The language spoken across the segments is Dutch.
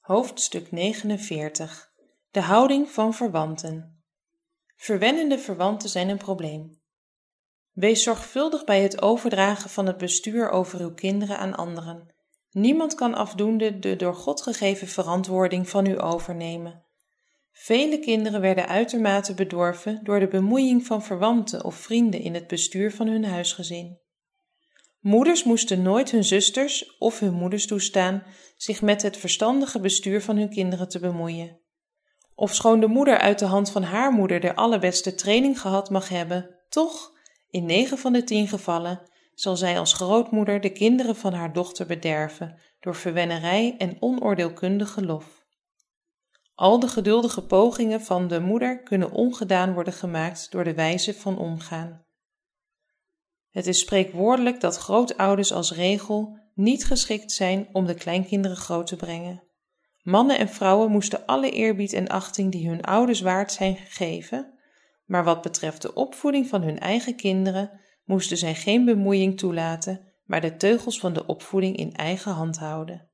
Hoofdstuk 49. De houding van verwanten. Verwennende verwanten zijn een probleem. Wees zorgvuldig bij het overdragen van het bestuur over uw kinderen aan anderen. Niemand kan afdoende de door God gegeven verantwoording van u overnemen. Vele kinderen werden uitermate bedorven door de bemoeiing van verwanten of vrienden in het bestuur van hun huisgezin. Moeders moesten nooit hun zusters of hun moeders toestaan zich met het verstandige bestuur van hun kinderen te bemoeien. Ofschoon de moeder uit de hand van haar moeder de allerbeste training gehad mag hebben, toch, in 9 van de 10 gevallen, zal zij als grootmoeder de kinderen van haar dochter bederven door verwennerij en onoordeelkundige lof. Al de geduldige pogingen van de moeder kunnen ongedaan worden gemaakt door de wijze van omgaan. Het is spreekwoordelijk dat grootouders als regel niet geschikt zijn om de kleinkinderen groot te brengen. Mannen en vrouwen moesten alle eerbied en achting die hun ouders waard zijn gegeven, maar wat betreft de opvoeding van hun eigen kinderen moesten zij geen bemoeiing toelaten, maar de teugels van de opvoeding in eigen hand houden.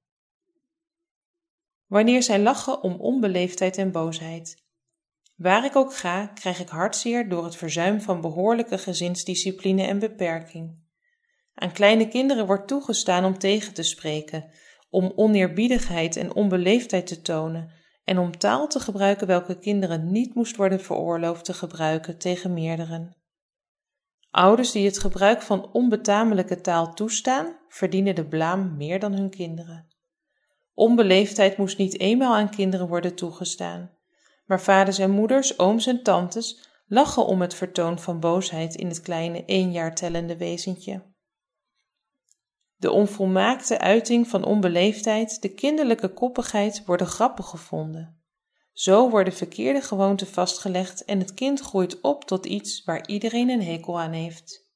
Wanneer zij lachen om onbeleefdheid en boosheid. Waar ik ook ga, krijg ik hartzeer door het verzuim van behoorlijke gezinsdiscipline en beperking. Aan kleine kinderen wordt toegestaan om tegen te spreken, om oneerbiedigheid en onbeleefdheid te tonen en om taal te gebruiken welke kinderen niet moest worden veroorloofd te gebruiken tegen meerderen. Ouders die het gebruik van onbetamelijke taal toestaan, verdienen de blaam meer dan hun kinderen. Onbeleefdheid moest niet eenmaal aan kinderen worden toegestaan. Maar vaders en moeders, ooms en tantes lachen om het vertoon van boosheid in het kleine 1 jaar tellende wezentje. De onvolmaakte uiting van onbeleefdheid, de kinderlijke koppigheid worden grappig gevonden. Zo worden verkeerde gewoonten vastgelegd en het kind groeit op tot iets waar iedereen een hekel aan heeft.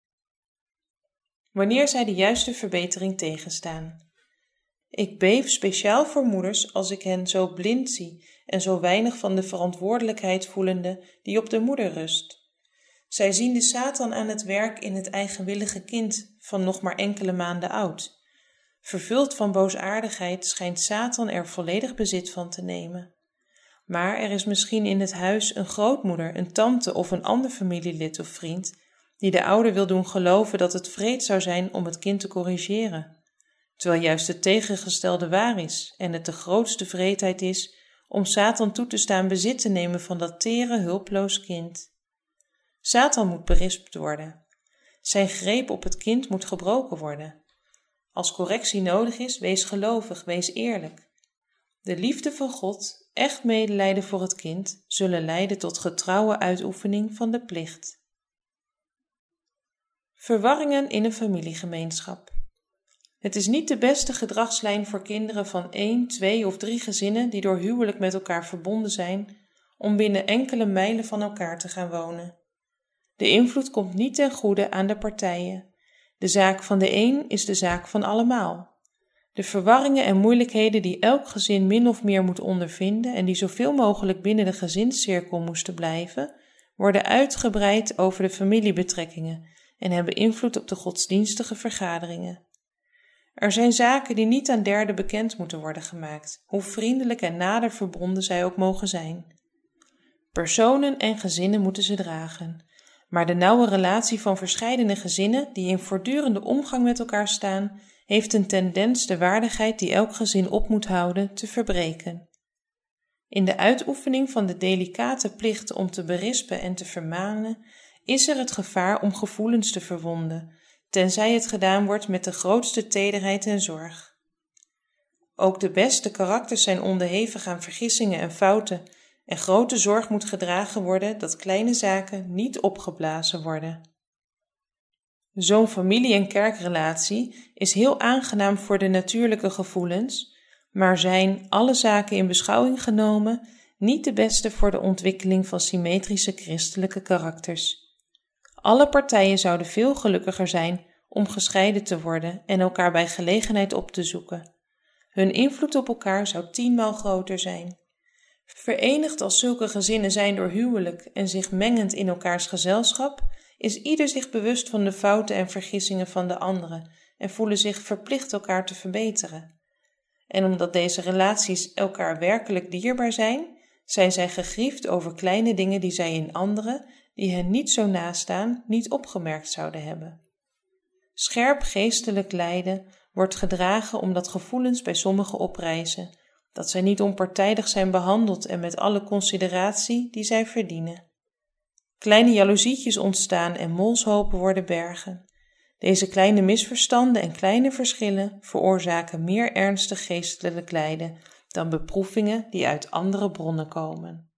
Wanneer zij de juiste verbetering tegenstaan. Ik beef speciaal voor moeders als ik hen zo blind zie en zo weinig van de verantwoordelijkheid voelende die op de moeder rust. Zij zien de Satan aan het werk in het eigenwillige kind van nog maar enkele maanden oud. Vervuld van boosaardigheid schijnt Satan er volledig bezit van te nemen. Maar er is misschien in het huis een grootmoeder, een tante of een ander familielid of vriend die de ouder wil doen geloven dat het wreed zou zijn om het kind te corrigeren. Terwijl juist het tegengestelde waar is en het de grootste wreedheid is om Satan toe te staan bezit te nemen van dat tere, hulpeloos kind. Satan moet berispt worden. Zijn greep op het kind moet gebroken worden. Als correctie nodig is, wees gelovig, wees eerlijk. De liefde van God, echt medelijden voor het kind, zullen leiden tot getrouwe uitoefening van de plicht. Verwarringen in een familiegemeenschap. Het is niet de beste gedragslijn voor kinderen van 1, 2 of 3 gezinnen die door huwelijk met elkaar verbonden zijn, om binnen enkele mijlen van elkaar te gaan wonen. De invloed komt niet ten goede aan de partijen. De zaak van de een is de zaak van allemaal. De verwarringen en moeilijkheden die elk gezin min of meer moet ondervinden en die zoveel mogelijk binnen de gezinscirkel moesten blijven, worden uitgebreid over de familiebetrekkingen en hebben invloed op de godsdienstige vergaderingen. Er zijn zaken die niet aan derden bekend moeten worden gemaakt, hoe vriendelijk en nader verbonden zij ook mogen zijn. Personen en gezinnen moeten ze dragen, maar de nauwe relatie van verscheidene gezinnen die in voortdurende omgang met elkaar staan, heeft een tendens de waardigheid die elk gezin op moet houden te verbreken. In de uitoefening van de delicate plicht om te berispen en te vermanen, is er het gevaar om gevoelens te verwonden, tenzij het gedaan wordt met de grootste tederheid en zorg. Ook de beste karakters zijn onderhevig aan vergissingen en fouten, en grote zorg moet gedragen worden dat kleine zaken niet opgeblazen worden. Zo'n familie- en kerkrelatie is heel aangenaam voor de natuurlijke gevoelens, maar zijn, alle zaken in beschouwing genomen, niet de beste voor de ontwikkeling van symmetrische christelijke karakters. Alle partijen zouden veel gelukkiger zijn om gescheiden te worden en elkaar bij gelegenheid op te zoeken. Hun invloed op elkaar zou 10-maal groter zijn. Verenigd als zulke gezinnen zijn door huwelijk en zich mengend in elkaars gezelschap, is ieder zich bewust van de fouten en vergissingen van de andere en voelen zich verplicht elkaar te verbeteren. en omdat deze relaties elkaar werkelijk dierbaar zijn zij gegriefd over kleine dingen die zij in anderen, die hen niet zo nastaan, niet opgemerkt zouden hebben. Scherp geestelijk lijden wordt gedragen omdat gevoelens bij sommigen oprijzen, dat zij niet onpartijdig zijn behandeld en met alle consideratie die zij verdienen. Kleine jaloezietjes ontstaan en molshopen worden bergen. Deze kleine misverstanden en kleine verschillen veroorzaken meer ernstig geestelijk lijden dan beproevingen die uit andere bronnen komen.